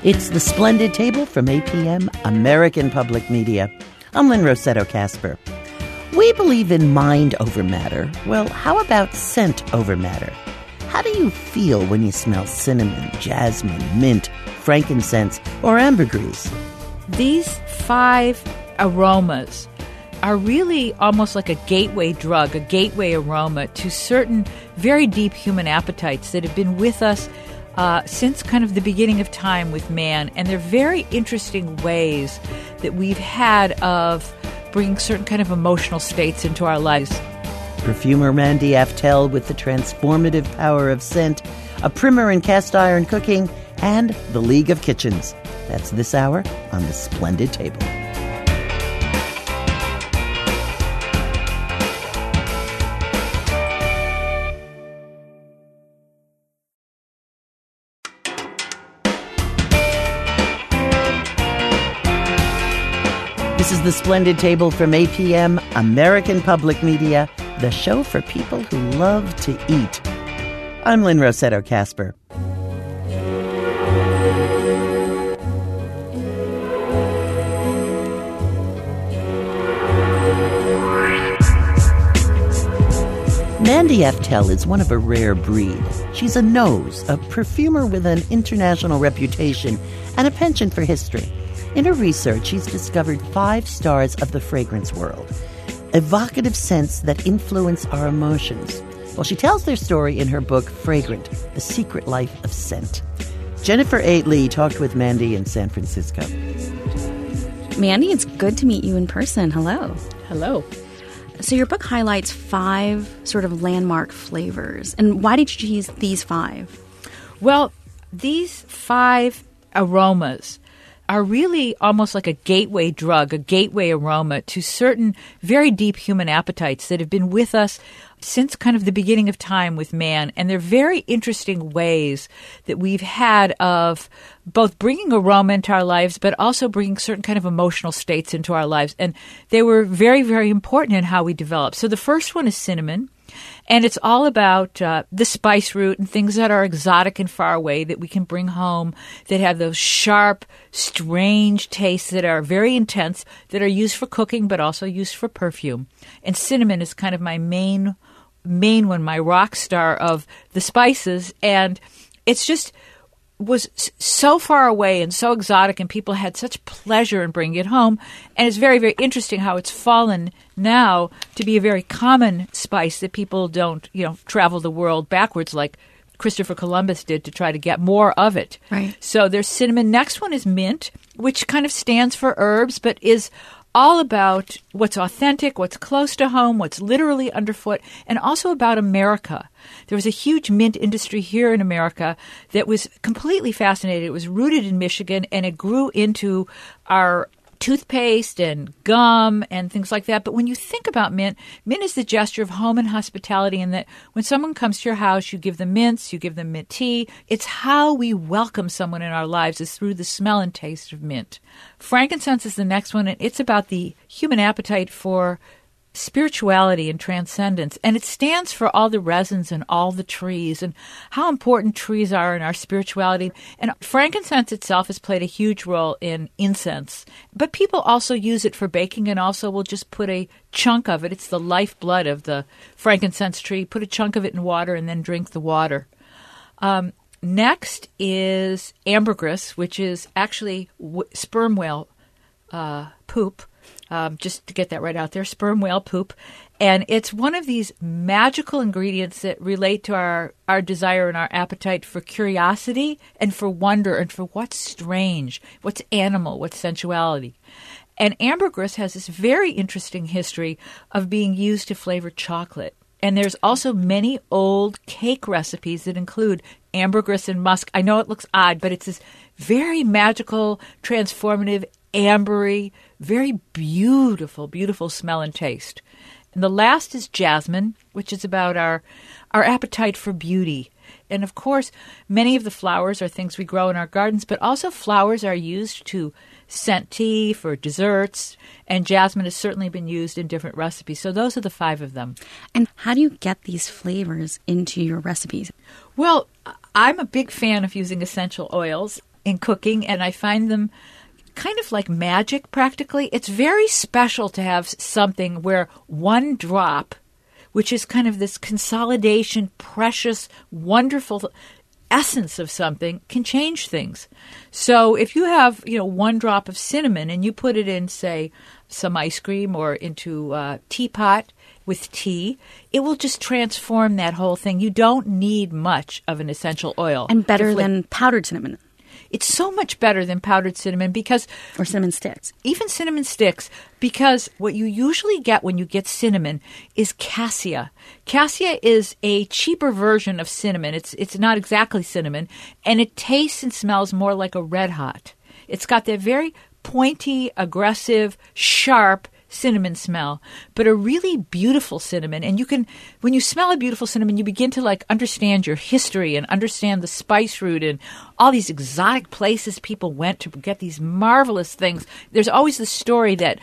It's The Splendid Table from APM, American Public Media. I'm Lynn Rossetto Kasper. We believe in mind over matter. Well, how about scent over matter? How do you feel when you smell cinnamon, jasmine, mint, frankincense, or ambergris? These 5 aromas are really almost like a gateway drug, a gateway aroma to certain very deep human appetites that have been with us since kind of the beginning of time with man. And they're very interesting ways that we've had of bringing certain kind of emotional states into our lives. Perfumer Mandy Aftel with the transformative power of scent, a primer in cast iron cooking, and the League of Kitchens. That's this hour on The Splendid Table. This is The Splendid Table from APM, American Public Media, the show for people who love to eat. I'm Lynn Rossetto Kasper. Mandy Aftel is one of a rare breed. She's a nose, a perfumer with an international reputation and a penchant for history. In her research, she's discovered 5 stars of the fragrance world, evocative scents that influence our emotions. Well, she tells their story in her book, Fragrant, The Secret Life of Scent. Jennifer A. Lee talked with Mandy in San Francisco. Mandy, it's good to meet you in person. Hello. Hello. So your book highlights 5 sort of landmark flavors. And why did you choose these 5? Well, these 5 aromas are really almost like a gateway drug, a gateway aroma to certain very deep human appetites that have been with us since kind of the beginning of time with man. And they're very interesting ways that we've had of both bringing aroma into our lives, but also bringing certain kind of emotional states into our lives. And they were very, very important in how we developed. So the first one is cinnamon. And it's all about the spice root and things that are exotic and far away that we can bring home, that have those sharp, strange tastes that are very intense, that are used for cooking but also used for perfume. And cinnamon is kind of my main one, my rock star of the spices. And it's just was so far away and so exotic, and people had such pleasure in bringing it home. And it's very, very interesting how it's fallen now to be a very common spice that people don't, travel the world backwards like Christopher Columbus did to try to get more of it. Right. So there's cinnamon. Next one is mint, which kind of stands for herbs, but is all about what's authentic, what's close to home, what's literally underfoot, and also about America. There was a huge mint industry here in America that was completely fascinating. It was rooted in Michigan, and it grew into our toothpaste and gum and things like that. But when you think about mint is the gesture of home and hospitality, and that when someone comes to your house, you give them mints, you give them mint tea. It's how we welcome someone in our lives is through the smell and taste of mint. Frankincense is the next one, and it's about the human appetite for spirituality and transcendence. And it stands for all the resins and all the trees and how important trees are in our spirituality. And frankincense itself has played a huge role in incense. But people also use it for baking, and also will just put a chunk of it. It's the lifeblood of the frankincense tree. Put a chunk of it in water and then drink the water. Next is ambergris, which is actually sperm whale poop. Just to get that right out there, sperm whale poop. And it's one of these magical ingredients that relate to our desire and our appetite for curiosity and for wonder and for what's strange, what's animal, what's sensuality. And ambergris has this very interesting history of being used to flavor chocolate. And there's also many old cake recipes that include ambergris and musk. I know it looks odd, but it's this very magical, transformative, ambery, very beautiful, beautiful smell and taste. And the last is jasmine, which is about our appetite for beauty. And of course, many of the flowers are things we grow in our gardens, but also flowers are used to scent tea, for desserts, and jasmine has certainly been used in different recipes. So those are the 5 of them. And how do you get these flavors into your recipes? Well, I'm a big fan of using essential oils. in cooking, and I find them kind of like magic practically. It's very special to have something where one drop, which is kind of this consolidation, precious, wonderful essence of something, can change things. So if you have, one drop of cinnamon and you put it in, say, some ice cream or into a teapot with tea, it will just transform that whole thing. You don't need much of an essential oil. And better than powdered cinnamon. It's so much better than powdered cinnamon because... Or cinnamon sticks. Even cinnamon sticks, because what you usually get when you get cinnamon is cassia. Cassia is a cheaper version of cinnamon. It's not exactly cinnamon, and it tastes and smells more like a Red Hot. It's got that very pointy, aggressive, sharp cinnamon smell, but a really beautiful cinnamon. And when you smell a beautiful cinnamon, you begin to understand your history and understand the spice route and all these exotic places people went to get these marvelous things. There's always the story that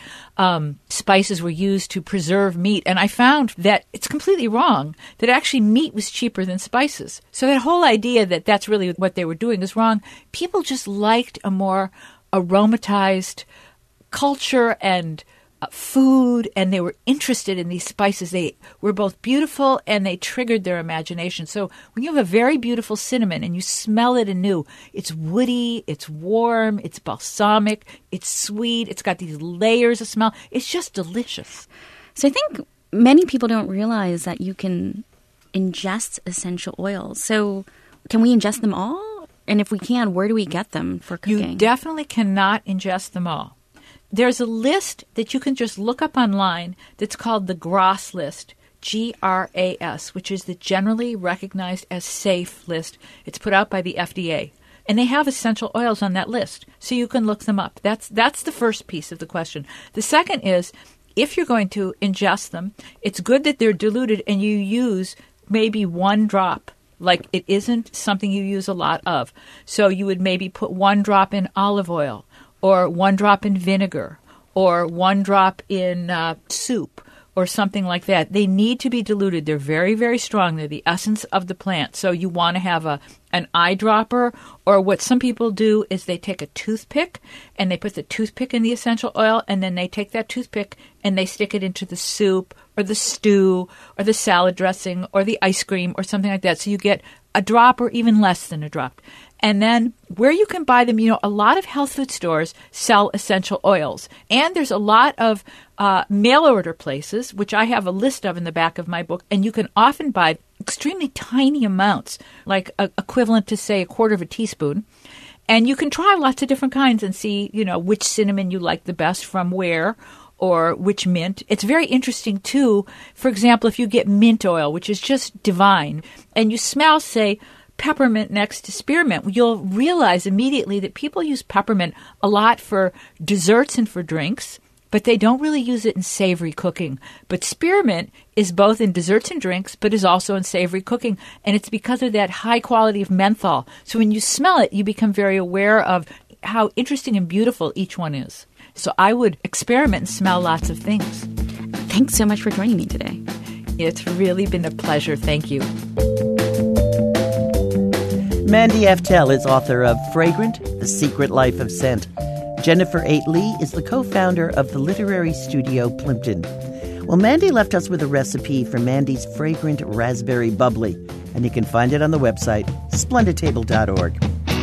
spices were used to preserve meat, and I found that it's completely wrong, that actually meat was cheaper than spices. So that whole idea that that's really what they were doing is wrong. People just liked a more aromatized culture and food, and they were interested in these spices. They were both beautiful and they triggered their imagination. So when you have a very beautiful cinnamon and you smell it anew, it's woody, it's warm, it's balsamic, it's sweet, it's got these layers of smell. It's just delicious. So I think many people don't realize that you can ingest essential oils. So can we ingest them all? And if we can, where do we get them for cooking? You definitely cannot ingest them all. There's a list that you can just look up online that's called the GRAS list, GRAS, which is the generally recognized as safe list. It's put out by the FDA. And they have essential oils on that list, so you can look them up. That's the first piece of the question. The second is, if you're going to ingest them, it's good that they're diluted and you use maybe one drop. Like, it isn't something you use a lot of. So you would maybe put one drop in olive oil, or one drop in vinegar, or one drop in soup, or something like that. They need to be diluted. They're very, very strong. They're the essence of the plant. So you want to have an eyedropper, or what some people do is they take a toothpick, and they put the toothpick in the essential oil, and then they take that toothpick and they stick it into the soup, or the stew, or the salad dressing, or the ice cream, or something like that. So you get a drop or even less than a drop. And then where you can buy them, a lot of health food stores sell essential oils. And there's a lot of mail order places, which I have a list of in the back of my book. And you can often buy extremely tiny amounts, like equivalent to, say, a quarter of a teaspoon. And you can try lots of different kinds and see, which cinnamon you like the best from where, or which mint. It's very interesting, too. For example, if you get mint oil, which is just divine, and you smell, say, peppermint next to spearmint, you'll realize immediately that people use peppermint a lot for desserts and for drinks, but they don't really use it in savory cooking. But spearmint is both in desserts and drinks, but is also in savory cooking, and it's because of that high quality of menthol. So when you smell it, you become very aware of how interesting and beautiful each one is. So I would experiment and smell lots of things. Thanks so much for joining me today. It's really been a pleasure. Thank you. Mandy Aftel is author of Fragrant, The Secret Life of Scent. Jennifer Eight Lee is the co-founder of the literary studio Plimpton. Well, Mandy left us with a recipe for Mandy's fragrant raspberry bubbly, and you can find it on the website splendidtable.org.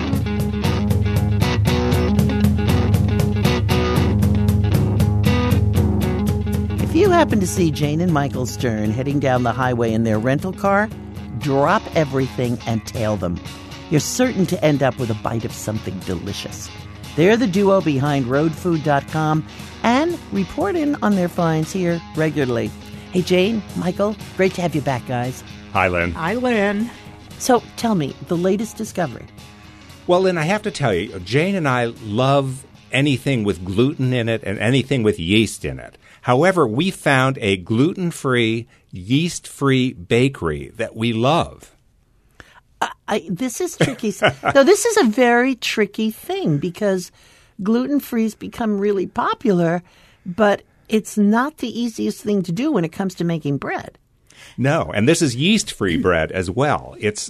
If you happen to see Jane and Michael Stern heading down the highway in their rental car, drop everything and tail them. You're certain to end up with a bite of something delicious. They're the duo behind roadfood.com and report in on their finds here regularly. Hey, Jane, Michael, great to have you back, guys. Hi, Lynn. Hi, Lynn. So tell me, the latest discovery. Well, Lynn, I have to tell you, Jane and I love anything with gluten in it and anything with yeast in it. However, we found a gluten-free, yeast-free bakery that we love. This is tricky. No, this is a very tricky thing because gluten-free's become really popular, but it's not the easiest thing to do when it comes to making bread. No, and this is yeast-free bread as well. It's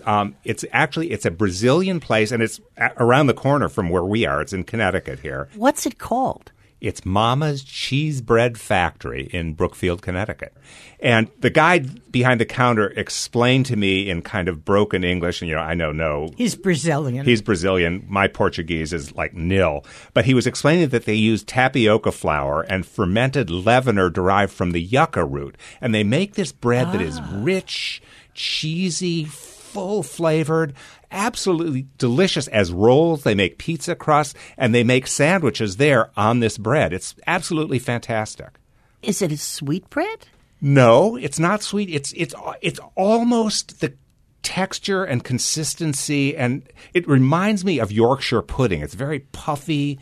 a Brazilian place, and it's around the corner from where we are. It's in Connecticut here. What's it called? It's Mama's Cheese Bread Factory in Brookfield, Connecticut. And the guy behind the counter explained to me in kind of broken English, and I know no. He's Brazilian. He's Brazilian. My Portuguese is like nil. But he was explaining that they use tapioca flour and fermented leavener derived from the yucca root. And they make this bread that is rich, cheesy, full-flavored, absolutely delicious as rolls. They make pizza crusts, and they make sandwiches there on this bread. It's absolutely fantastic. Is it a sweet bread? No, it's not sweet. It's almost the texture and consistency, and it reminds me of Yorkshire pudding. It's very puffy,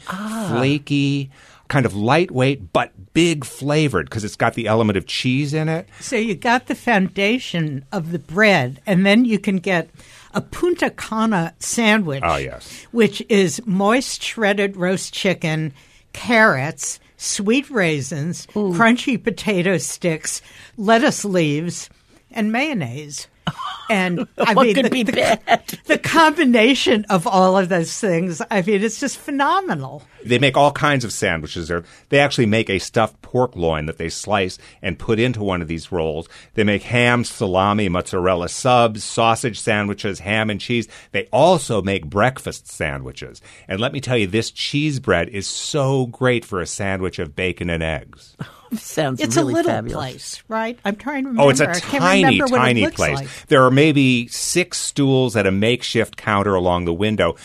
flaky, kind of lightweight, but big flavored because it's got the element of cheese in it. So you got the foundation of the bread, and then you can get a Punta Cana sandwich. Oh, yes. Which is moist shredded roast chicken, carrots, sweet raisins, crunchy potato sticks, lettuce leaves, and mayonnaise. And What could be bad? The combination of all of those things, it's just phenomenal. They make all kinds of sandwiches there. They actually make a stuffed pork loin that they slice and put into one of these rolls. They make ham, salami, mozzarella subs, sausage sandwiches, ham and cheese. They also make breakfast sandwiches. And let me tell you, this cheese bread is so great for a sandwich of bacon and eggs. Sounds It's really a little fabulous. place, right? I'm trying to remember. Oh, it's a I can't tiny, remember what tiny it looks place. like. There are maybe 6 stools at a makeshift counter along the window.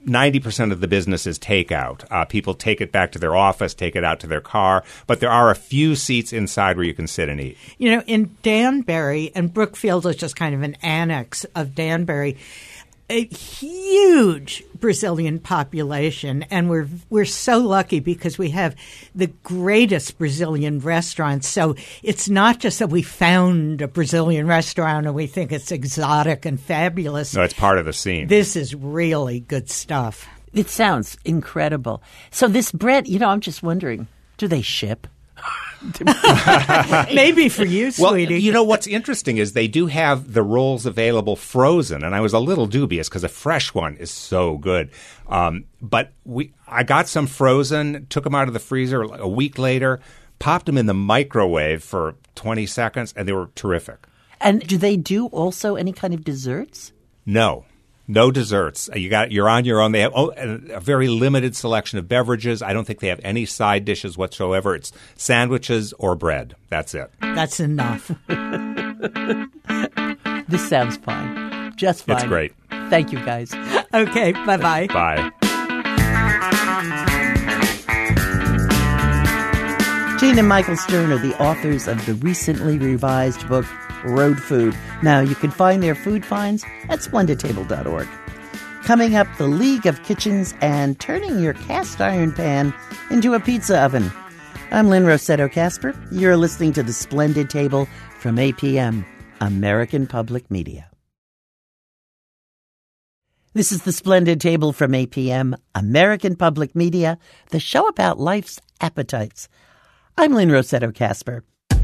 90% of the business is takeout. People take it back to their office, take it out to their car, but there are a few seats inside where you can sit and eat. In Danbury, and Brookfield is just kind of an annex of Danbury, a huge Brazilian population, and we're so lucky because we have the greatest Brazilian restaurants. So it's not just that we found a Brazilian restaurant and we think it's exotic and fabulous. No, it's part of the scene. This is really good stuff. It sounds incredible. So this bread, I'm just wondering, do they ship? Maybe for you, sweetie. Well, what's interesting is they do have the rolls available frozen, and I was a little dubious because a fresh one is so good. But I got some frozen, took them out of the freezer a week later, popped them in the microwave for 20 seconds, and they were terrific. And do they do also any kind of desserts? No desserts. You're on your own. They have a very limited selection of beverages. I don't think they have any side dishes whatsoever. It's sandwiches or bread. That's it. That's enough. This sounds fine. Just fine. It's great. Thank you, guys. Okay, bye-bye. Bye. Gene and Michael Stern are the authors of the recently revised book, Road Food. Now, you can find their food finds at splendidtable.org. Coming up, the League of Kitchens and turning your cast iron pan into a pizza oven. I'm Lynn Rossetto Kasper. You're listening to The Splendid Table from APM, American Public Media. This is The Splendid Table from APM, American Public Media, the show about life's appetites. I'm Lynn Rossetto Kasper.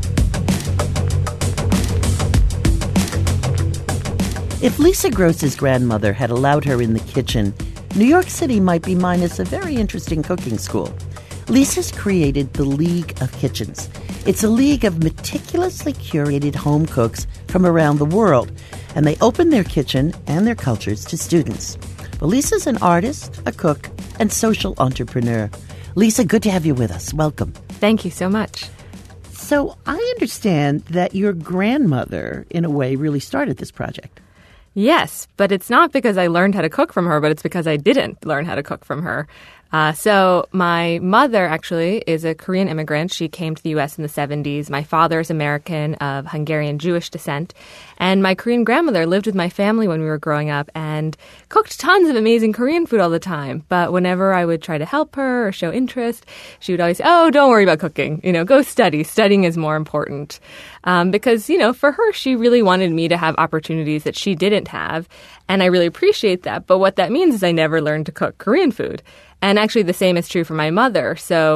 If Lisa Gross's grandmother had allowed her in the kitchen, New York City might be minus a very interesting cooking school. Lisa's created the League of Kitchens. It's a league of meticulously curated home cooks from around the world, and they open their kitchen and their cultures to students. Well, Lisa's an artist, a cook, and social entrepreneur. Lisa, good to have you with us. Welcome. Thank you so much. So I understand that your grandmother, in a way, really started this project. Yes, but it's not because I learned how to cook from her, but it's because I didn't learn how to cook from her. So my mother actually is a Korean immigrant. She came to the U.S. in the 70s. My father is American of Hungarian Jewish descent. And my Korean grandmother lived with my family when we were growing up and cooked tons of amazing Korean food all the time. But whenever I would try to help her or show interest, she would always say, oh, don't worry about cooking. Go study. Studying is more important. Because, for her, she really wanted me to have opportunities that she didn't have. And I really appreciate that. But what that means is I never learned to cook Korean food. And actually the same is true for my mother. So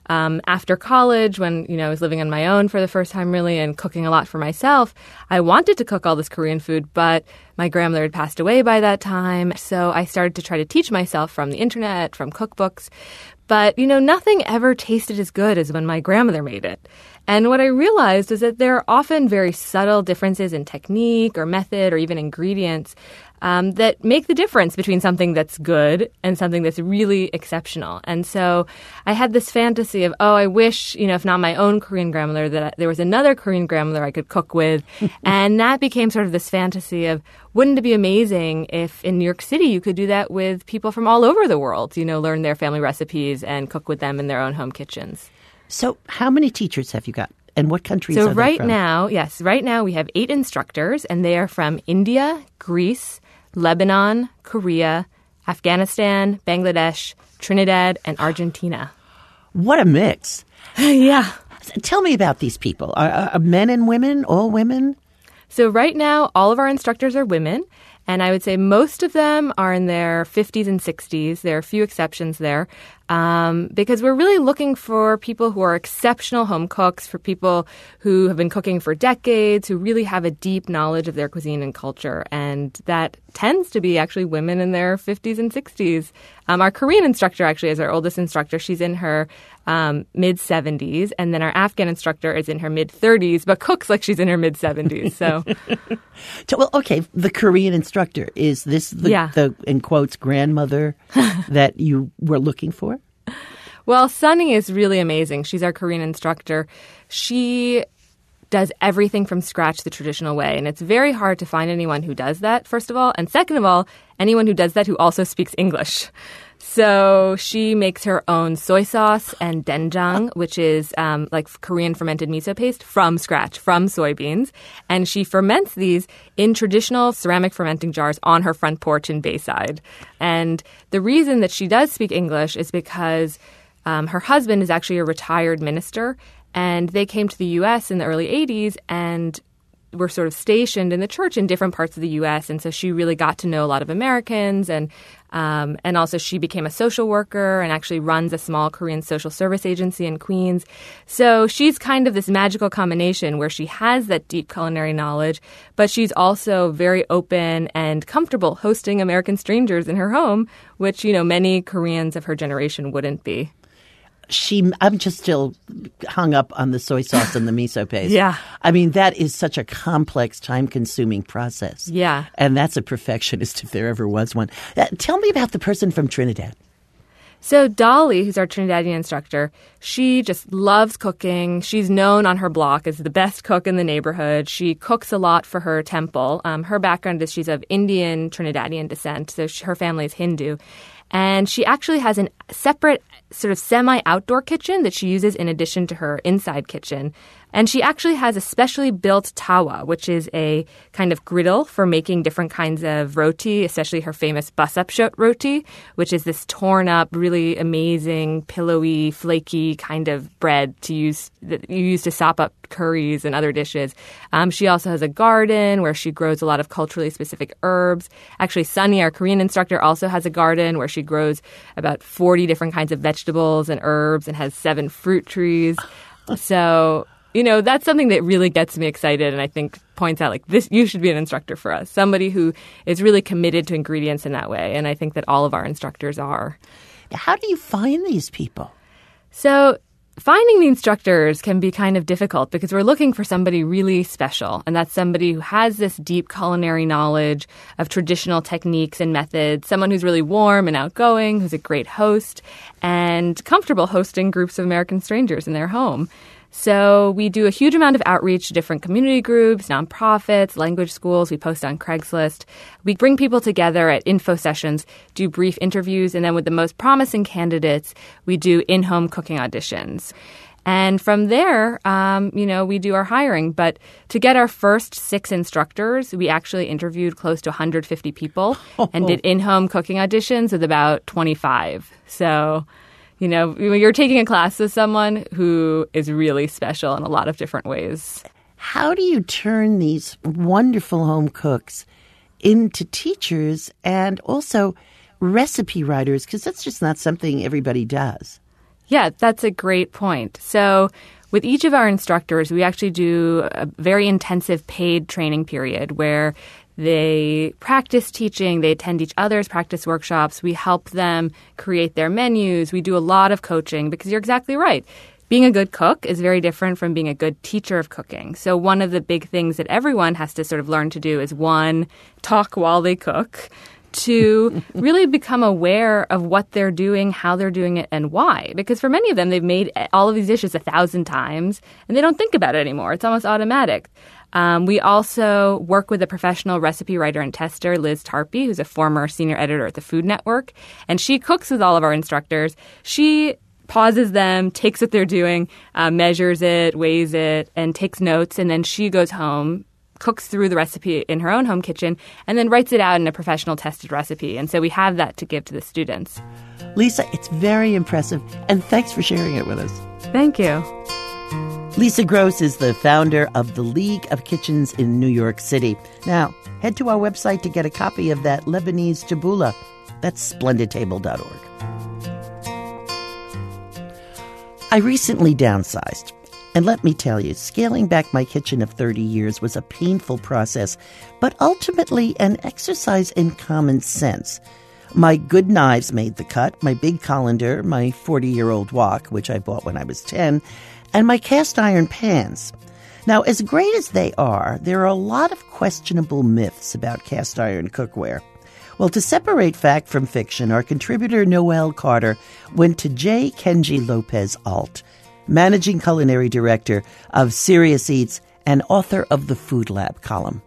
After college, when, I was living on my own for the first time really and cooking a lot for myself, I wanted to cook all this Korean food, but my grandmother had passed away by that time. So I started to try to teach myself from the internet, from cookbooks. But, nothing ever tasted as good as when my grandmother made it. And what I realized is that there are often very subtle differences in technique or method or even ingredients that make the difference between something that's good and something that's really exceptional. And so I had this fantasy of, I wish, if not my own Korean grandmother, that there was another Korean grandmother I could cook with. And that became sort of this fantasy of, wouldn't it be amazing if in New York City you could do that with people from all over the world, learn their family recipes and cook with them in their own home kitchens. So how many teachers have you got? And what countries are So they right from? now we have 8 instructors, and they are from India, Greece, Lebanon, Korea, Afghanistan, Bangladesh, Trinidad, and Argentina. What a mix. Yeah. Tell me about these people. Are men and women, all women? So right now, all of our instructors are women, and I would say most of them are in their 50s and 60s. There are a few exceptions there because we're really looking for people who are exceptional home cooks, for people who have been cooking for decades, who really have a deep knowledge of their cuisine and culture. And that tends to be actually women in their 50s and 60s. Our Korean instructor actually is our oldest instructor. She's in her mid-70s. And then our Afghan instructor is in her mid-30s, but cooks like she's in her mid-70s. So, Well, okay, the Korean instructor, is this the in quotes, grandmother that you were looking for? Well, Sunny is really amazing. She's our Korean instructor. She does everything from scratch the traditional way. And it's very hard to find anyone who does that, first of all. And second of all, anyone who does that who also speaks English. So she makes her own soy sauce and doenjang, which is like Korean fermented miso paste from scratch, from soybeans. And she ferments these in traditional ceramic fermenting jars on her front porch in Bayside. And the reason that she does speak English is because her husband is actually a retired minister, and they came to the U.S. in the early 80s and were sort of stationed in the church in different parts of the U.S. And so she really got to know a lot of Americans, and also she became a social worker and actually runs a small Korean social service agency in Queens. So she's kind of this magical combination where she has that deep culinary knowledge, but she's also very open and comfortable hosting American strangers in her home, which, many Koreans of her generation wouldn't be. I'm just still hung up on the soy sauce and the miso paste. Yeah. I mean, that is such a complex, time-consuming process. Yeah. And that's a perfectionist if there ever was one. Tell me about the person from Trinidad. So Dolly, who's our Trinidadian instructor, she just loves cooking. She's known on her block as the best cook in the neighborhood. She cooks a lot for her temple. Her background is she's of Indian Trinidadian descent, so her family is Hindu. And she actually has a separate sort of semi-outdoor kitchen that she uses in addition to her inside kitchen. And she actually has a specially built tawa, which is a kind of griddle for making different kinds of roti, especially her famous basapshot roti, which is this torn up, really amazing, pillowy, flaky kind of bread that you use to sop up curries and other dishes. She also has a garden where she grows a lot of culturally specific herbs. Actually, Sunny, our Korean instructor, also has a garden where she grows about 40 different kinds of vegetables and herbs and has 7 fruit trees. So, that's something that really gets me excited and I think points out, like, this, you should be an instructor for us, somebody who is really committed to ingredients in that way. And I think that all of our instructors are. How do you find these people? So finding the instructors can be kind of difficult because we're looking for somebody really special. And that's somebody who has this deep culinary knowledge of traditional techniques and methods, someone who's really warm and outgoing, who's a great host, and comfortable hosting groups of American strangers in their home. So we do a huge amount of outreach to different community groups, nonprofits, language schools. We post on Craigslist. We bring people together at info sessions, do brief interviews, and then with the most promising candidates, we do in-home cooking auditions. And from there, we do our hiring. But to get our first 6 instructors, we actually interviewed close to 150 people and did in-home cooking auditions with about 25. So, you're taking a class with someone who is really special in a lot of different ways. How do you turn these wonderful home cooks into teachers and also recipe writers? Because that's just not something everybody does. Yeah, that's a great point. So with each of our instructors, we actually do a very intensive paid training period where they practice teaching, they attend each other's practice workshops, we help them create their menus, we do a lot of coaching because you're exactly right. Being a good cook is very different from being a good teacher of cooking. So one of the big things that everyone has to sort of learn to do is, one, talk while they cook, to really become aware of what they're doing, how they're doing it, and why. Because for many of them, they've made all of these dishes 1,000 times, and they don't think about it anymore. It's almost automatic. We also work with a professional recipe writer and tester, Liz Tarpey, who's a former senior editor at the Food Network, and she cooks with all of our instructors. She pauses them, takes what they're doing, measures it, weighs it, and takes notes, and then she goes home, cooks through the recipe in her own home kitchen, and then writes it out in a professional tested recipe. And so we have that to give to the students. Lisa, it's very impressive, and thanks for sharing it with us. Thank you. Lisa Gross is the founder of the League of Kitchens in New York City. Now, head to our website to get a copy of that Lebanese tabbouleh. That's splendidtable.org. I recently downsized. And let me tell you, scaling back my kitchen of 30 years was a painful process, but ultimately an exercise in common sense. My good knives made the cut, my big colander, my 40-year-old wok, which I bought when I was 10, and my cast iron pans. Now, as great as they are, there are a lot of questionable myths about cast iron cookware. Well, to separate fact from fiction, our contributor Noelle Carter went to J. Kenji Lopez Alt, Managing Culinary Director of Serious Eats and author of the Food Lab column.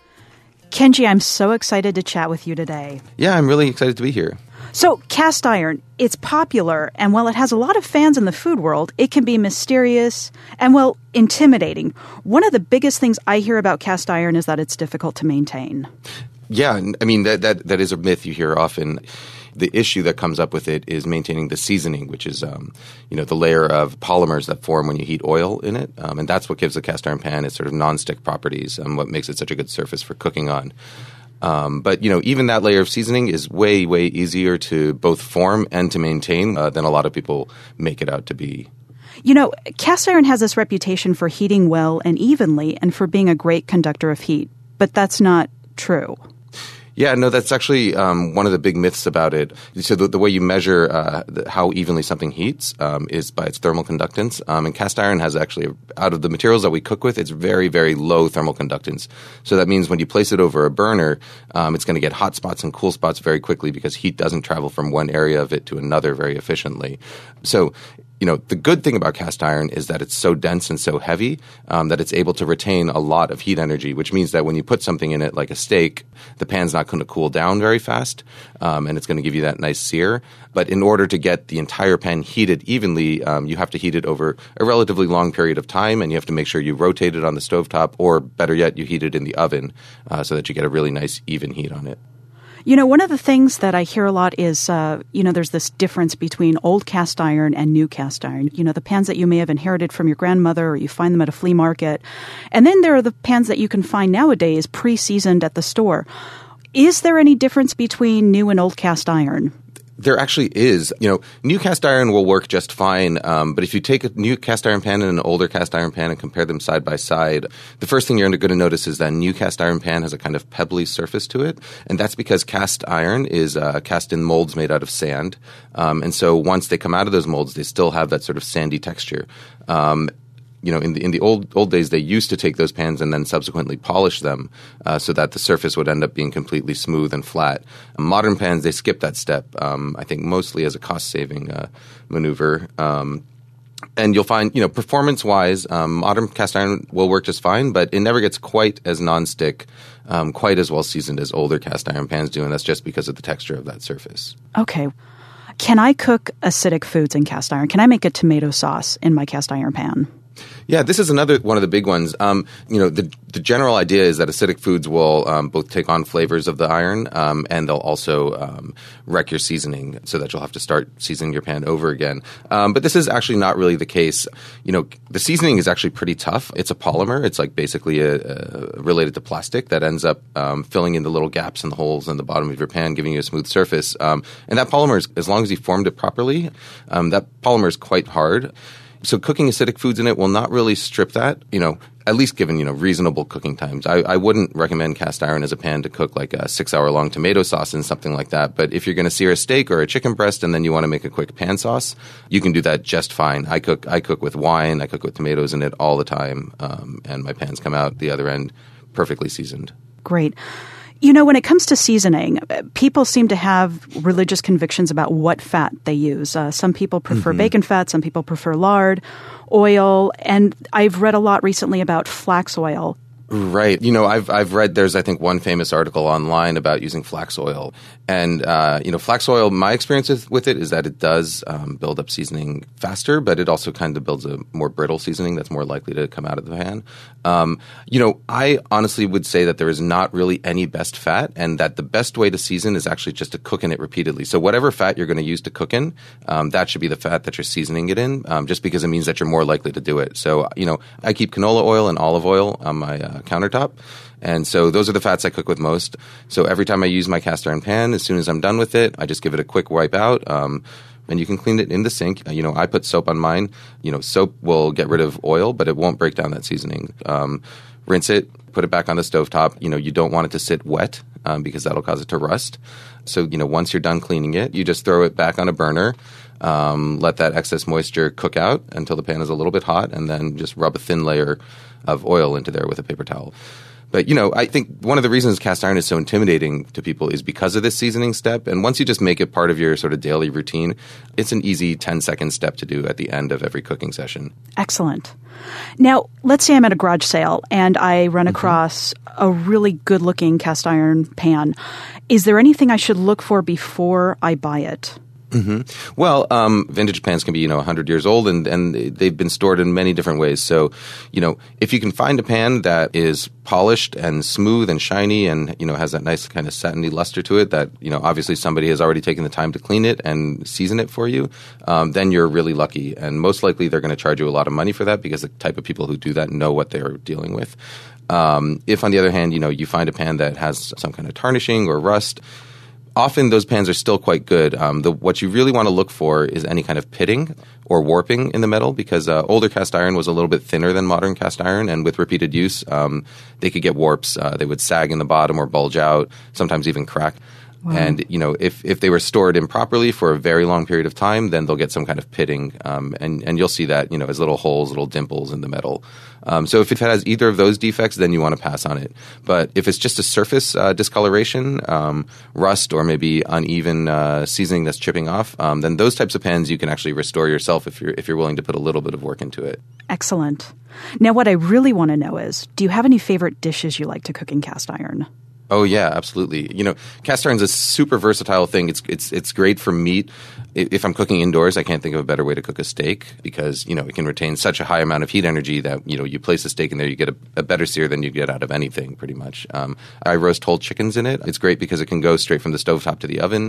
Kenji, I'm so excited to chat with you today. Yeah, I'm really excited to be here. So, cast iron, it's popular, and while it has a lot of fans in the food world, it can be mysterious and, well, intimidating. One of the biggest things I hear about cast iron is that it's difficult to maintain. Yeah, I mean, that is a myth you hear often. The issue that comes up with it is maintaining the seasoning, which is, the layer of polymers that form when you heat oil in it. And that's what gives the cast iron pan its sort of nonstick properties and what makes it such a good surface for cooking on. But even that layer of seasoning is way, way easier to both form and to maintain than a lot of people make it out to be. Cast iron has this reputation for heating well and evenly and for being a great conductor of heat. But that's not true. Yeah, no, that's actually one of the big myths about it. So the way you measure how evenly something heats is by its thermal conductance. And cast iron has actually, out of the materials that we cook with, it's very, very low thermal conductance. So that means when you place it over a burner, it's going to get hot spots and cool spots very quickly because heat doesn't travel from one area of it to another very efficiently. So the good thing about cast iron is that it's so dense and so heavy that it's able to retain a lot of heat energy, which means that when you put something in it like a steak, the pan's not going to cool down very fast, and it's going to give you that nice sear. But in order to get the entire pan heated evenly, you have to heat it over a relatively long period of time, and you have to make sure you rotate it on the stovetop, or better yet, you heat it in the oven so that you get a really nice even heat on it. One of the things that I hear a lot is, there's this difference between old cast iron and new cast iron. The pans that you may have inherited from your grandmother or you find them at a flea market. And then there are the pans that you can find nowadays pre-seasoned at the store. Is there any difference between new and old cast iron? There actually is. New cast iron will work just fine, but if you take a new cast iron pan and an older cast iron pan and compare them side by side, the first thing you're going to notice is that new cast iron pan has a kind of pebbly surface to it, and that's because cast iron is cast in molds made out of sand, and so once they come out of those molds, they still have that sort of sandy texture. In the old days, they used to take those pans and then subsequently polish them so that the surface would end up being completely smooth and flat. Modern pans, they skip that step, I think mostly as a cost-saving maneuver. And you'll find, performance-wise, modern cast iron will work just fine, but it never gets quite as nonstick, quite as well seasoned as older cast iron pans do, and that's just because of the texture of that surface. Okay. Can I cook acidic foods in cast iron? Can I make a tomato sauce in my cast iron pan? Yeah, this is another one of the big ones. The general idea is that acidic foods will both take on flavors of the iron and they'll also wreck your seasoning so that you'll have to start seasoning your pan over again. But this is actually not really the case. The seasoning is actually pretty tough. It's a polymer. It's like basically related to plastic that ends up filling in the little gaps and the holes in the bottom of your pan, giving you a smooth surface. And that polymer, as long as you formed it properly, that polymer is quite hard. So cooking acidic foods in it will not really strip that, at least given, reasonable cooking times. I wouldn't recommend cast iron as a pan to cook like a 6-hour-long tomato sauce and something like that. But if you're going to sear a steak or a chicken breast and then you want to make a quick pan sauce, you can do that just fine. I cook with wine. I cook with tomatoes in it all the time. And my pans come out the other end perfectly seasoned. Great. When it comes to seasoning, people seem to have religious convictions about what fat they use. Some people prefer bacon fat, some people prefer lard, oil, and I've read a lot recently about flax oil. Right. I've read there's, I think, one famous article online about using flax oil. And, flax oil, my experience with it is that it does build up seasoning faster, but it also kind of builds a more brittle seasoning that's more likely to come out of the pan. I honestly would say that there is not really any best fat and that the best way to season is actually just to cook in it repeatedly. So whatever fat you're going to use to cook in, that should be the fat that you're seasoning it in, just because it means that you're more likely to do it. So, I keep canola oil and olive oil on my countertop. And so those are the fats I cook with most. So every time I use my cast iron pan, as soon as I'm done with it, I just give it a quick wipe out. And you can clean it in the sink. I put soap on mine. Soap will get rid of oil, but it won't break down that seasoning. Rinse it, put it back on the stovetop. You don't want it to sit wet because that'll cause it to rust. So, once you're done cleaning it, you just throw it back on a burner. Let that excess moisture cook out until the pan is a little bit hot, and then just rub a thin layer of oil into there with a paper towel. But, I think one of the reasons cast iron is so intimidating to people is because of this seasoning step. And once you just make it part of your sort of daily routine, it's an easy 10-second step to do at the end of every cooking session. Excellent. Now, let's say I'm at a garage sale and I run across a really good-looking cast iron pan. Is there anything I should look for before I buy it? Well, vintage pans can be, 100 years old and they've been stored in many different ways. So, if you can find a pan that is polished and smooth and shiny and, has that nice kind of satiny luster to it that, obviously somebody has already taken the time to clean it and season it for you, then you're really lucky. And most likely they're going to charge you a lot of money for that because the type of people who do that know what they're dealing with. If, on the other hand, you find a pan that has some kind of tarnishing or rust, often those pans are still quite good. What you really want to look for is any kind of pitting or warping in the metal because older cast iron was a little bit thinner than modern cast iron, and with repeated use, they could get warps. They would sag in the bottom or bulge out, sometimes even crack. Wow. And, if they were stored improperly for a very long period of time, then they'll get some kind of pitting. And you'll see that, as little holes, little dimples in the metal. So if it has either of those defects, then you want to pass on it. But if it's just a surface discoloration, rust, or maybe uneven seasoning that's chipping off, then those types of pans you can actually restore yourself if you're willing to put a little bit of work into it. Excellent. Now, what I really want to know is, do you have any favorite dishes you like to cook in cast iron? Oh yeah, absolutely. Cast iron's a super versatile thing. It's great for meat. If I'm cooking indoors, I can't think of a better way to cook a steak because, it can retain such a high amount of heat energy that, you place a steak in there, you get a better sear than you get out of anything pretty much. I roast whole chickens in it. It's great because it can go straight from the stovetop to the oven.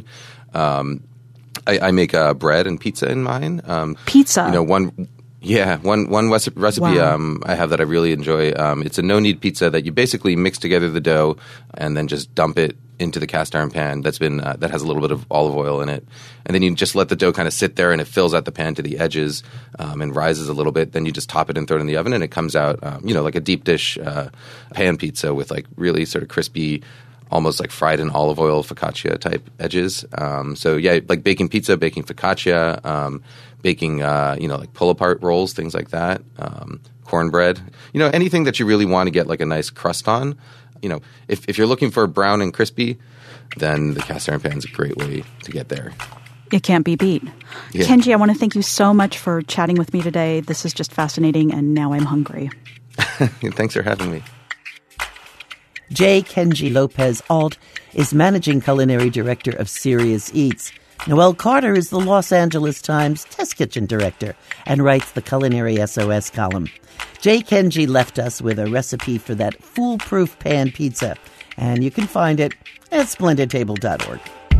I make bread and pizza in mine. Pizza? One recipe Wow. I have that I really enjoy. It's a no-knead pizza that you basically mix together the dough and then just dump it into the cast iron pan that has a little bit of olive oil in it. And then you just let the dough kind of sit there and it fills out the pan to the edges and rises a little bit. Then you just top it and throw it in the oven and it comes out, like a deep dish pan pizza with like really sort of crispy, almost like fried in olive oil focaccia type edges. Like baking pizza, baking focaccia, baking, like pull-apart rolls, things like that, cornbread. Anything that you really want to get like a nice crust on. If you're looking for brown and crispy, then the cast iron pan is a great way to get there. It can't be beat. Yeah. Kenji, I want to thank you so much for chatting with me today. This is just fascinating, and now I'm hungry. Thanks for having me. J. Kenji Lopez Alt is Managing Culinary Director of Serious Eats. Noelle Carter is the Los Angeles Times Test Kitchen director and writes the Culinary SOS column. Jay Kenji left us with a recipe for that foolproof pan pizza, and you can find it at splendidtable.org.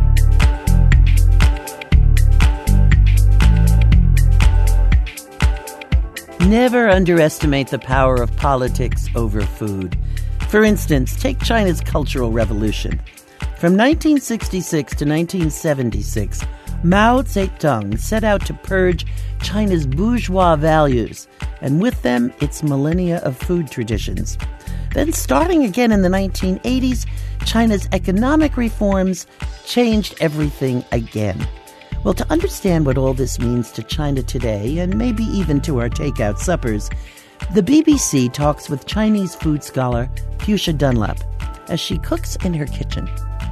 Never underestimate the power of politics over food. For instance, take China's Cultural Revolution. From 1966 to 1976, Mao Zedong set out to purge China's bourgeois values, and with them, its millennia of food traditions. Then, starting again in the 1980s, China's economic reforms changed everything again. Well, to understand what all this means to China today, and maybe even to our takeout suppers, the BBC talks with Chinese food scholar Fuchsia Dunlap as she cooks in her kitchen.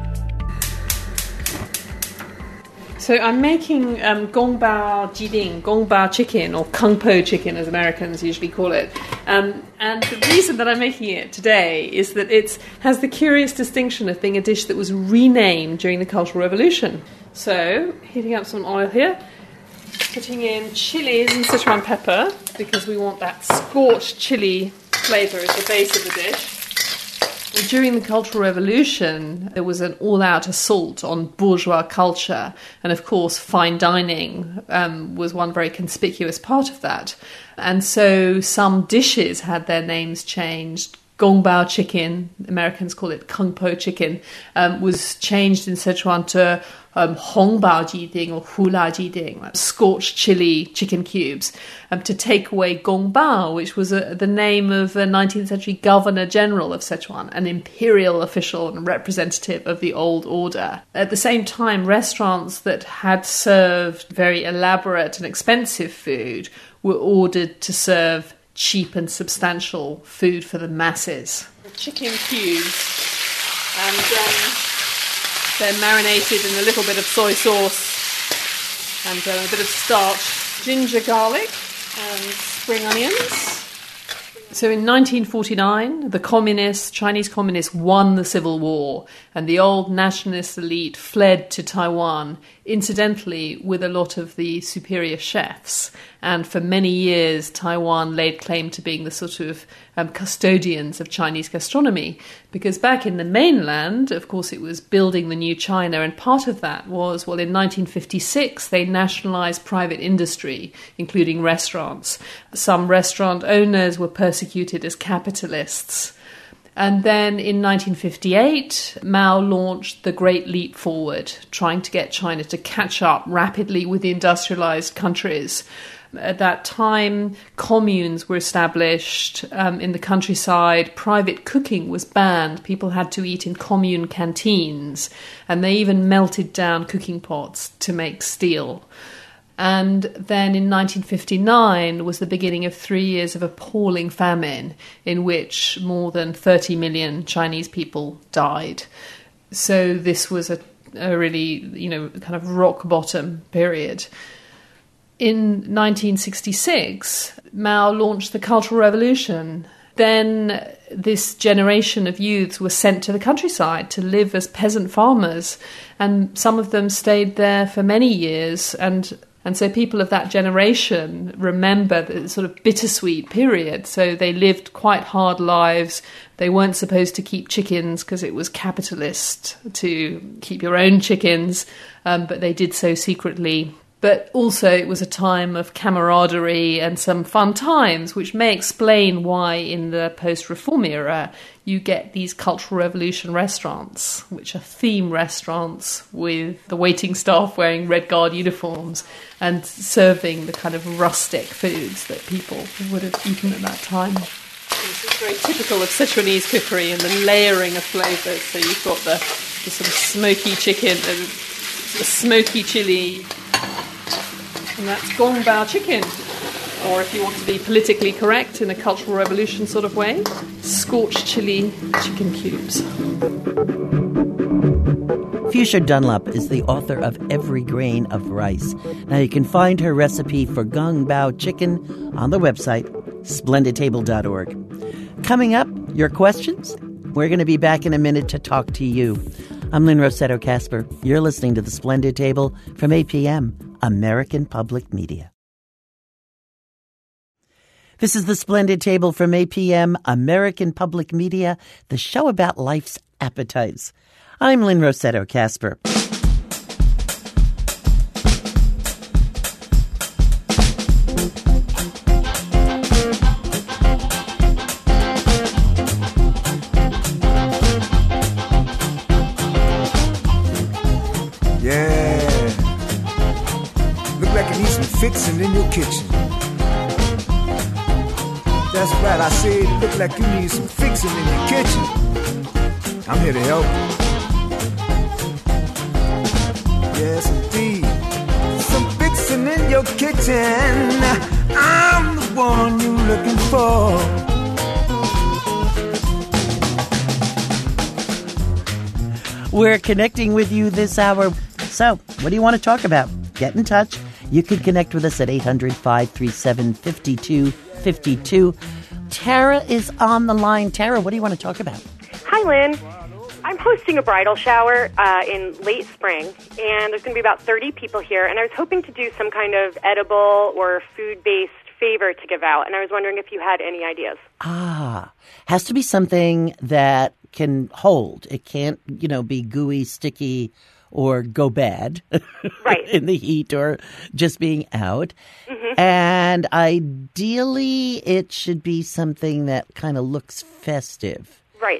So I'm making gongbao jiding, gongbao chicken, or kung po chicken as Americans usually call it. And the reason that I'm making it today is that it has the curious distinction of being a dish that was renamed during the Cultural Revolution. So, heating up some oil here, putting in chilies and Sichuan pepper, because we want that scorched chili flavour as the base of the dish. During the Cultural Revolution, there was an all-out assault on bourgeois culture, and of course fine dining was one very conspicuous part of that. And so some dishes had their names changed. Gongbao chicken, Americans call it kung po chicken, was changed in Sichuan to hongbao jiding or hula jiding, like scorched chili chicken cubes, to take away gongbao, which was the name of a 19th century governor general of Sichuan, an imperial official and representative of the old order. At the same time, restaurants that had served very elaborate and expensive food were ordered to serve cheap and substantial food for the masses. Chicken cubes, and they're marinated in a little bit of soy sauce and a bit of starch, ginger, garlic, and spring onions. So in 1949, the Chinese communists won the Civil War, and the old nationalist elite fled to Taiwan, incidentally with a lot of the superior chefs. And for many years, Taiwan laid claim to being the sort of custodians of Chinese gastronomy, because back in the mainland, of course, it was building the new China, and part of that was, well, in 1956, they nationalized private industry, including restaurants. Some restaurant owners were persecuted as capitalists. And then in 1958, Mao launched the Great Leap Forward, trying to get China to catch up rapidly with the industrialized countries. At that time, communes were established in the countryside. Private cooking was banned. People had to eat in commune canteens. And they even melted down cooking pots to make steel. And then in 1959 was the beginning of 3 years of appalling famine in which more than 30 million Chinese people died. So this was a really, kind of rock bottom period. In 1966, Mao launched the Cultural Revolution. Then this generation of youths were sent to the countryside to live as peasant farmers, and some of them stayed there for many years, and so people of that generation remember the sort of bittersweet period. So they lived quite hard lives. They weren't supposed to keep chickens because it was capitalist to keep your own chickens, but they did so secretly. But also it was a time of camaraderie and some fun times, which may explain why in the post-reform era you get these Cultural Revolution restaurants, which are theme restaurants with the waiting staff wearing Red Guard uniforms and serving the kind of rustic foods that people would have eaten at that time. This is very typical of Sichuanese cookery and the layering of flavours. So you've got the sort of smoky chicken, the smoky chili, and that's gongbao chicken. Or if you want to be politically correct in a Cultural Revolution sort of way, scorched chili chicken cubes. Fuchsia Dunlap is the author of Every Grain of Rice. Now you can find her recipe for gongbao chicken on the website splendidtable.org. Coming up, your questions. We're going to be back in a minute to talk to you. I'm Lynn Rossetto Kasper. You're listening to The Splendid Table from APM, American Public Media. This is The Splendid Table from APM, American Public Media, the show about life's appetites. I'm Lynn Rossetto Kasper. Fixing in your kitchen. That's right, I said it look like you need some fixing in your kitchen. I'm here to help. Yes, indeed. Some fixing in your kitchen. I'm the one you're looking for. We're connecting with you this hour. So, what do you want to talk about? Get in touch. You can connect with us at 800-537-5252. Tara is on the line. Tara, what do you want to talk about? Hi, Lynn. I'm hosting a bridal shower in late spring, and there's going to be about 30 people here, and I was hoping to do some kind of edible or food-based favor to give out, and I was wondering if you had any ideas. Has to be something that can hold. It can't, be gooey, sticky, or go bad right. in the heat or just being out. Mm-hmm. And ideally, it should be something that kind of looks festive. Right.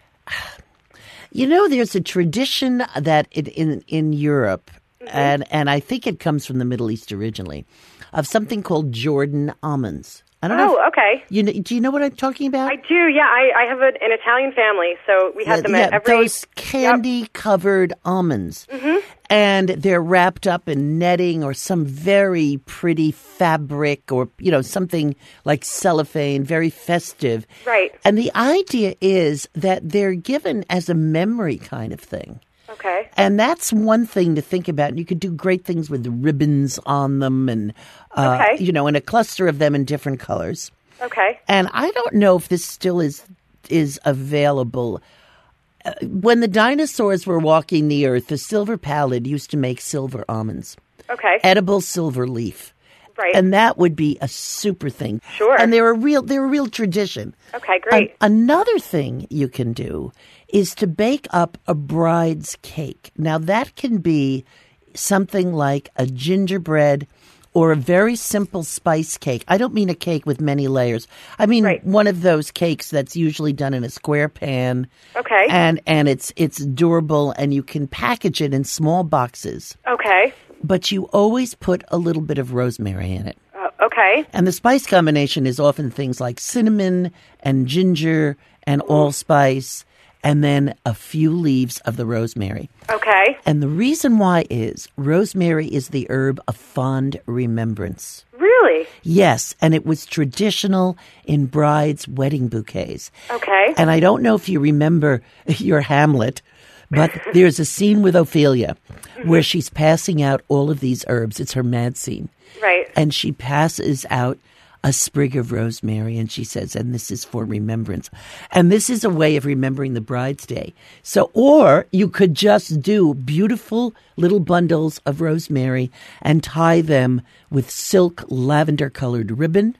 There's a tradition that in Europe, mm-hmm. and I think it comes from the Middle East originally, of something called Jordan almonds. I don't know. Oh, okay. Do you know what I'm talking about? I do, yeah. I have an Italian family, so we have them at every... those candy-covered almonds. Mm-hmm. And they're wrapped up in netting or some very pretty fabric or, something like cellophane, very festive. Right. And the idea is that they're given as a memory kind of thing. Okay. And that's one thing to think about. And you could do great things with the ribbons on them and, and a cluster of them in different colors. Okay. And I don't know if this still is available. When the dinosaurs were walking the earth, the silver pallid used to make silver almonds. Okay. Edible silver leaf. Right. And that would be a super thing. Sure. And they're a real tradition. Okay, great. Another thing you can do is to bake up a bride's cake. Now, that can be something like a gingerbread or a very simple spice cake. I don't mean a cake with many layers. I mean one of those cakes that's usually done in a square pan. Okay. And it's durable, and you can package it in small boxes. Okay. But you always put a little bit of rosemary in it. Okay. And the spice combination is often things like cinnamon and ginger and allspice, and then a few leaves of the rosemary. Okay. And the reason why is rosemary is the herb of fond remembrance. Really? Yes, and it was traditional in brides' wedding bouquets. Okay. And I don't know if you remember your Hamlet, but there's a scene with Ophelia where she's passing out all of these herbs. It's her mad scene. Right. And she passes out a sprig of rosemary, and she says, and this is for remembrance. And this is a way of remembering the bride's day. So, or you could just do beautiful little bundles of rosemary and tie them with silk lavender-colored ribbon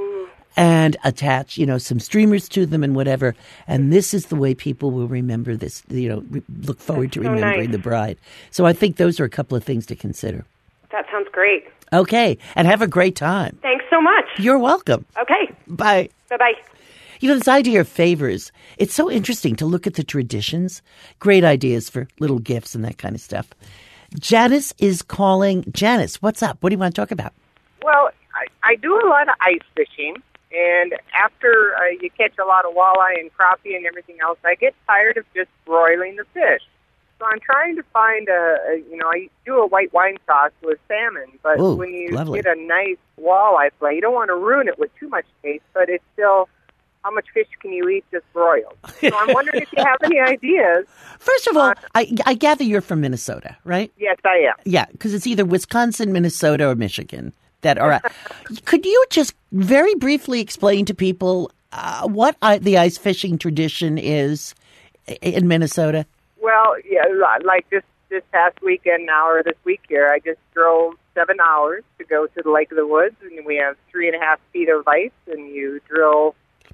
and attach, some streamers to them and whatever. And this is the way people will remember this, look forward to remembering the bride. So I think those are a couple of things to consider. That sounds great. Okay, and have a great time. Thanks so much. You're welcome. Okay. Bye. Bye-bye. This idea of favors, it's so interesting to look at the traditions. Great ideas for little gifts and that kind of stuff. Janice is calling. Janice, what's up? What do you want to talk about? Well, I do a lot of ice fishing, and after you catch a lot of walleye and crappie and everything else, I get tired of just broiling the fish. So I'm trying to find I do a white wine sauce with salmon, but when you get a nice walleye fillet, you don't want to ruin it with too much taste, but it's still, how much fish can you eat just broiled? So I'm wondering if you have any ideas. First of all, I gather you're from Minnesota, right? Yes, I am. Yeah, because it's either Wisconsin, Minnesota, or Michigan that are. Could you just very briefly explain to people what the ice fishing tradition is in Minnesota? Well, yeah, like this past weekend now, or this week here, I just drove 7 hours to go to the Lake of the Woods, and we have 3.5 feet of ice, and you drill,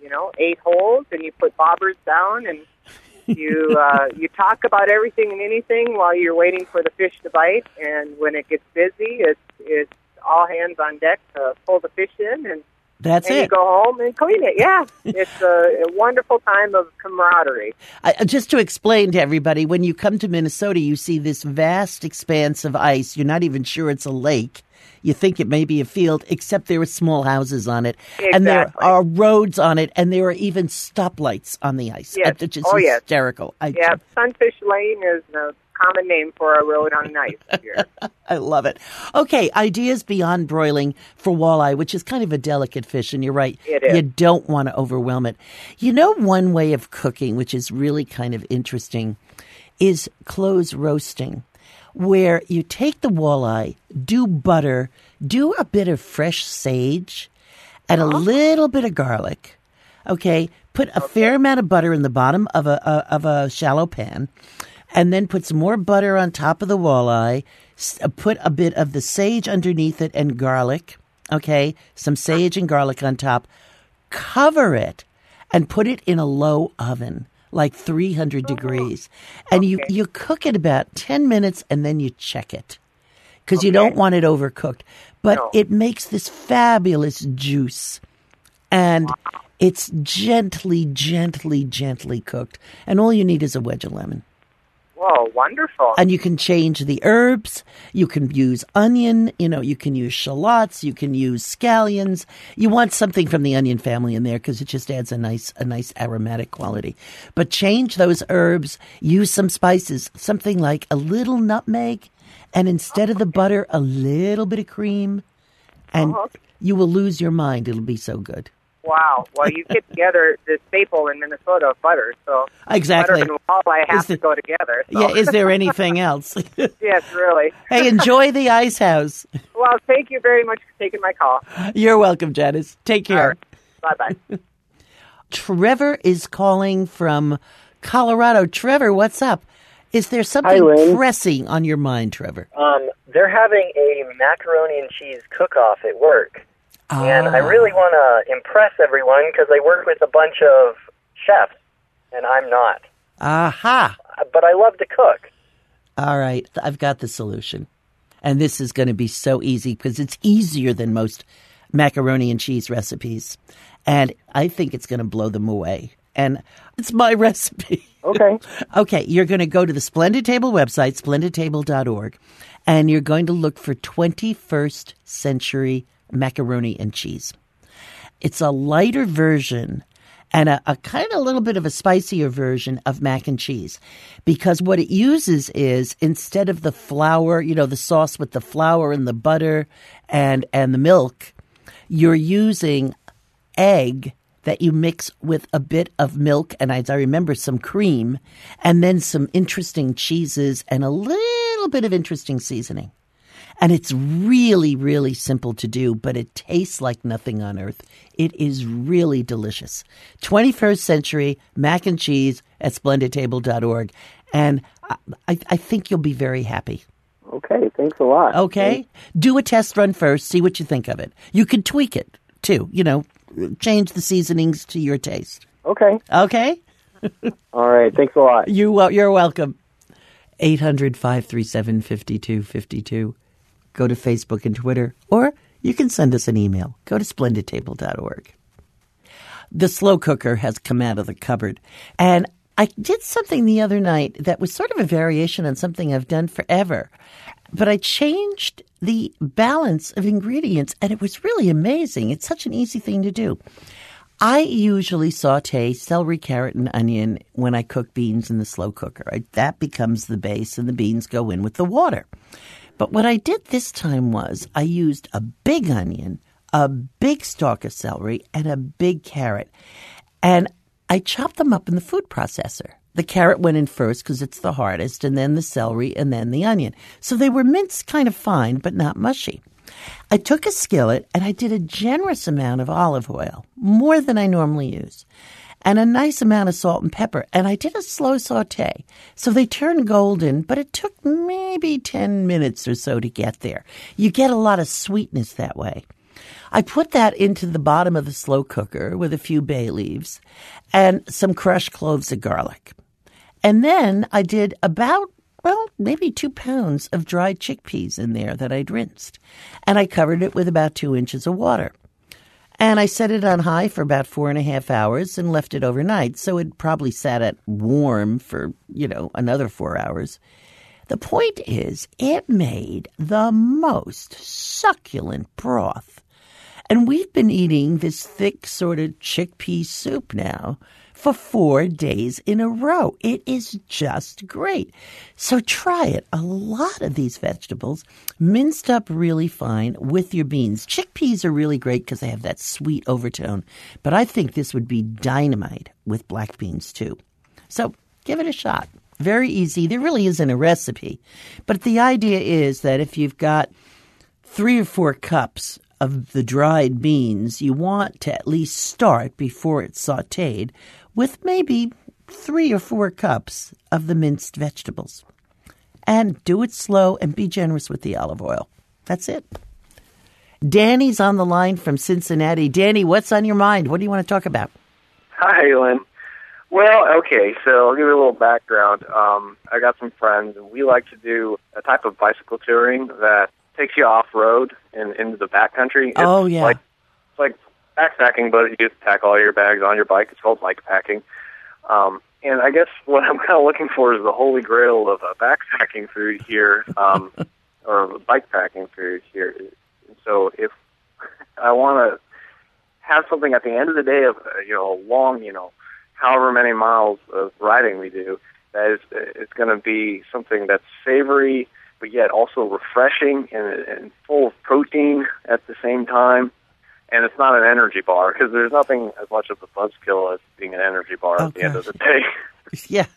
8 holes, and you put bobbers down, and you talk about everything and anything while you're waiting for the fish to bite. And when it gets busy, it's all hands on deck to pull the fish in, and you go home and clean it. Yeah, it's a wonderful time of camaraderie. Just to explain to everybody, when you come to Minnesota, you see this vast expanse of ice. You're not even sure it's a lake. You think it may be a field, except there are small houses on it. Exactly. And there are roads on it, and there are even stoplights on the ice. Yes. It's just hysterical. Yeah, Sunfish Lane is a common name for a road on ice here. I love it. Okay, ideas beyond broiling for walleye, which is kind of a delicate fish, and you're right. It is. You don't want to overwhelm it. One way of cooking, which is really kind of interesting, is close roasting, where you take the walleye, do butter, do a bit of fresh sage, and a little bit of garlic. Okay, put a fair amount of butter in the bottom of a shallow pan, and then put some more butter on top of the walleye. Put a bit of the sage underneath it and garlic. Okay, some sage and garlic on top. Cover it and put it in a low oven, like 300 degrees. And you cook it about 10 minutes, and then you check it, because you don't want it overcooked. But it makes this fabulous juice. And it's gently, gently, gently cooked. And all you need is a wedge of lemon. Whoa, wonderful. And you can change the herbs. You can use onion. You can use shallots. You can use scallions. You want something from the onion family in there because it just adds a nice aromatic quality. But change those herbs. Use some spices, something like a little nutmeg, and instead of the butter, a little bit of cream. And you will lose your mind. It'll be so good. Wow. Well, you get together the staple in Minnesota of butter, so exactly. Butter and walleye have to go together. So. Yeah, is there anything else? Yes, really. Hey, enjoy the ice house. Well, thank you very much for taking my call. You're welcome, Janice. Take care. Right. Bye-bye. Trevor is calling from Colorado. Trevor, what's up? Is there something pressing on your mind, Trevor? They're having a macaroni and cheese cook-off at work. And I really want to impress everyone because I work with a bunch of chefs, and I'm not. Aha. But I love to cook. All right. I've got the solution. And this is going to be so easy because it's easier than most macaroni and cheese recipes. And I think it's going to blow them away. And it's my recipe. Okay. Okay. You're going to go to the Splendid Table website, splendidtable.org, and you're going to look for 21st century macaroni and cheese. It's a lighter version and a kind of a little bit of a spicier version of mac and cheese, because what it uses is, instead of the flour, the sauce with the flour and the butter and the milk, you're using egg that you mix with a bit of milk and, as I remember, some cream, and then some interesting cheeses and a little bit of interesting seasoning. And it's really, really simple to do, but it tastes like nothing on earth. It is really delicious. 21st century mac and cheese at splendidtable.org. And I think you'll be very happy. Okay, thanks a lot. Okay? Thanks. Do a test run first. See what you think of it. You can tweak it, too. Change the seasonings to your taste. Okay. Okay? All right, thanks a lot. You're welcome. 800-537-5252. Go to Facebook and Twitter, or you can send us an email. Go to splendidtable.org. The slow cooker has come out of the cupboard. And I did something the other night that was sort of a variation on something I've done forever. But I changed the balance of ingredients, and it was really amazing. It's such an easy thing to do. I usually saute celery, carrot, and onion when I cook beans in the slow cooker. That becomes the base, and the beans go in with the water. But what I did this time was I used a big onion, a big stalk of celery, and a big carrot. And I chopped them up in the food processor. The carrot went in first because it's the hardest, and then the celery, and then the onion. So they were minced kind of fine, but not mushy. I took a skillet, and I did a generous amount of olive oil, more than I normally use. and a nice amount of salt and pepper. And I did a slow saute. So they turn golden, but it took maybe 10 minutes or so to get there. You get a lot of sweetness that way. I put that into the bottom of the slow cooker with a few bay leaves and some crushed cloves of garlic. And then I did about, maybe 2 pounds of dried chickpeas in there that I'd rinsed. And I covered it with about 2 inches of water. And I set it on high for about 4.5 hours and left it overnight. So it probably sat at warm for, another 4 hours. The point is, it made the most succulent broth. And we've been eating this thick sort of chickpea soup now for 4 days in a row. It is just great. So try it. A lot of these vegetables minced up really fine with your beans. Chickpeas are really great because they have that sweet overtone. But I think this would be dynamite with black beans too. So give it a shot. Very easy. There really isn't a recipe. But the idea is that if you've got 3 or 4 cups of the dried beans, you want to at least start before it's sautéed with maybe 3 or 4 cups of the minced vegetables. And do it slow and be generous with the olive oil. That's it. Danny's on the line from Cincinnati. Danny, what's on your mind? What do you want to talk about? Hi, Lynn. Well, okay, so I'll give you a little background. I got some friends, and we like to do a type of bicycle touring that takes you off-road and into the backcountry. It's like backpacking, but you just pack all your bags on your bike. It's called bike packing. And I guess what I'm kind of looking for is the holy grail of backpacking food here, or bike packing food here. So if I want to have something at the end of the day of, a long, however many miles of riding we do, that is, it's going to be something that's savory, but yet also refreshing and full of protein at the same time. And it's not an energy bar, because there's nothing as much of a buzzkill as being an energy bar at the end of the day. Yeah.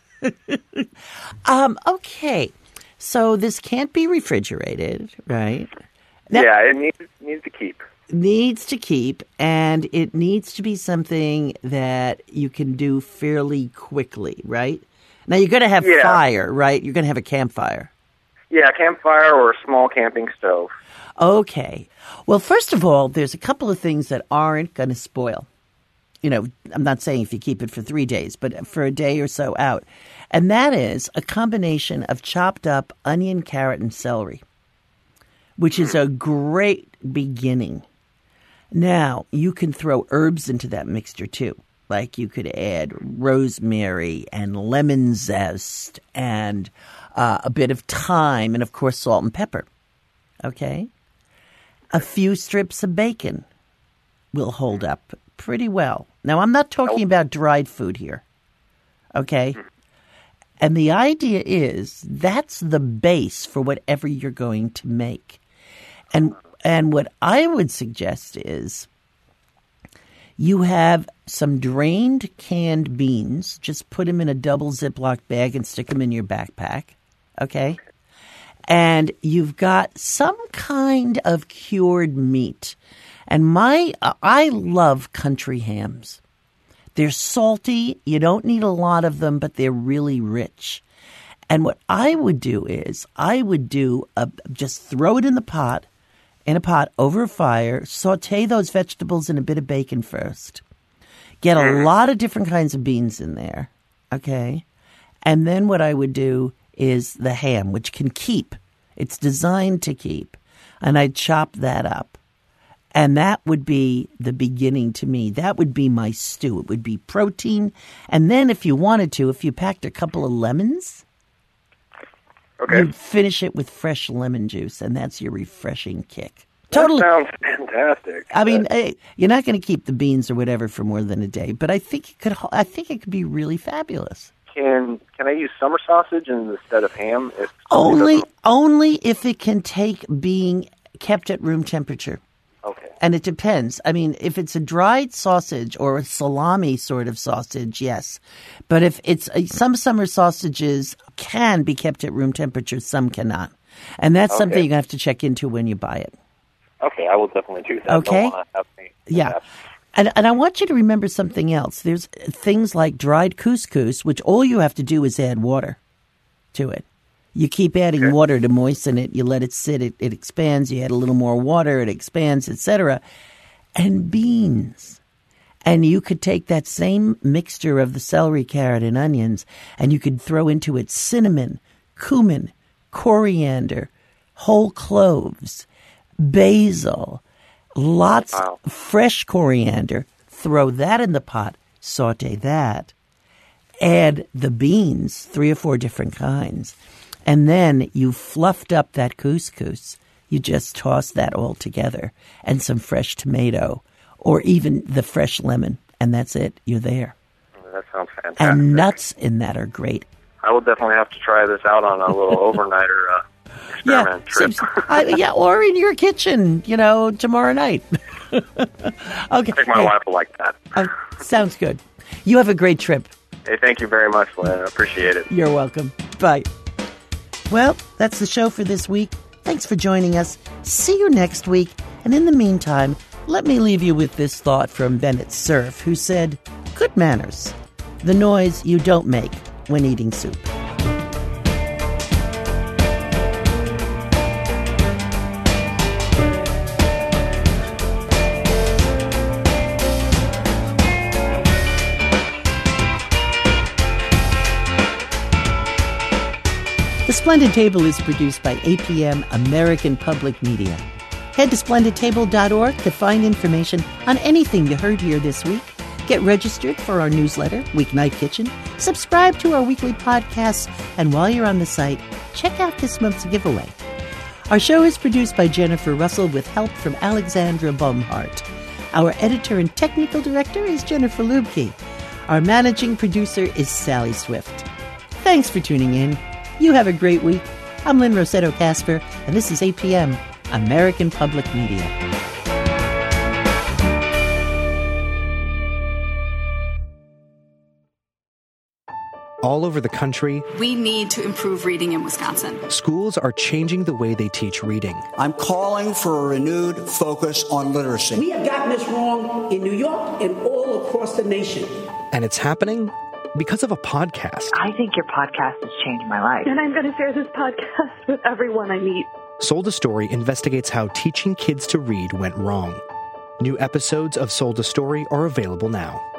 Okay. So this can't be refrigerated, right? Now, yeah, it needs to keep. Needs to keep, and it needs to be something that you can do fairly quickly, right? Now, you're going to have fire, right? You're going to have a campfire. Yeah, campfire or a small camping stove. Okay. Well, first of all, there's a couple of things that aren't going to spoil. I'm not saying if you keep it for 3 days, but for a day or so out. And that is a combination of chopped up onion, carrot, and celery, which is a great beginning. Now, you can throw herbs into that mixture too. Like you could add rosemary and lemon zest and a bit of thyme and, of course, salt and pepper. Okay? A few strips of bacon will hold up pretty well. Now, I'm not talking about dried food here. Okay? And the idea is that's the base for whatever you're going to make. And what I would suggest is you have some drained canned beans. Just put them in a double Ziploc bag and stick them in your backpack. Okay? And you've got some kind of cured meat. And I love country hams. They're salty. You don't need a lot of them, but they're really rich. And what I would do is just throw it in a pot over a fire, saute those vegetables in a bit of bacon first. Get a lot of different kinds of beans in there, okay? And then what I would do is the ham, which can keep. It's designed to keep. And I'd chop that up. And that would be the beginning to me. That would be my stew. It would be protein. And then if you wanted to, if you packed a couple of lemons, you'd finish it with fresh lemon juice, and that's your refreshing kick. Totally. That sounds fantastic. I mean, you're not going to keep the beans or whatever for more than a day, but I think it could be really fabulous. Can I use summer sausage instead of ham? Only if it can take being kept at room temperature. Okay. And it depends. I mean, if it's a dried sausage or a salami sort of sausage, yes. But if it's some summer sausages can be kept at room temperature, some cannot. And that's something you're going to have to check into when you buy it. Okay, I will definitely do that. Okay. Don't want to have me. Yeah. And I want you to remember something else. There's things like dried couscous, which all you have to do is add water to it. You keep adding water to moisten it. You let it sit. It expands. You add a little more water. It expands, etc. And beans. And you could take that same mixture of the celery, carrot, and onions, and you could throw into it cinnamon, cumin, coriander, whole cloves, basil, lots of fresh coriander. Throw that in the pot, saute that, add the beans, 3 or 4 different kinds, and then you fluffed up that couscous. You just toss that all together and some fresh tomato or even the fresh lemon, and that's it. You're there. That sounds fantastic. And nuts in that are great. I will definitely have to try this out on a little overnighter experiment trip. Or in your kitchen, tomorrow night. Okay. I think my wife will like that. Sounds good. You have a great trip. Hey, thank you very much, Lynn. I appreciate it. You're welcome. Bye. Well, that's the show for this week. Thanks for joining us. See you next week. And in the meantime, let me leave you with this thought from Bennett Cerf, who said, "Good manners, the noise you don't make when eating soup." The Splendid Table is produced by APM American Public Media. Head to splendidtable.org to find information on anything you heard here this week. Get registered for our newsletter, Weeknight Kitchen. Subscribe to our weekly podcasts. And while you're on the site, check out this month's giveaway. Our show is produced by Jennifer Russell with help from Alexandra Baumhart. Our editor and technical director is Jennifer Lubke. Our managing producer is Sally Swift. Thanks for tuning in. You have a great week. I'm Lynn Rossetto Kasper, and this is APM, American Public Media. All over the country, we need to improve reading in Wisconsin. Schools are changing the way they teach reading. I'm calling for a renewed focus on literacy. We have gotten this wrong in New York and all across the nation. And it's happening because of a podcast. I think your podcast has changed my life. And I'm going to share this podcast with everyone I meet. Sold a Story investigates how teaching kids to read went wrong. New episodes of Sold a Story are available now.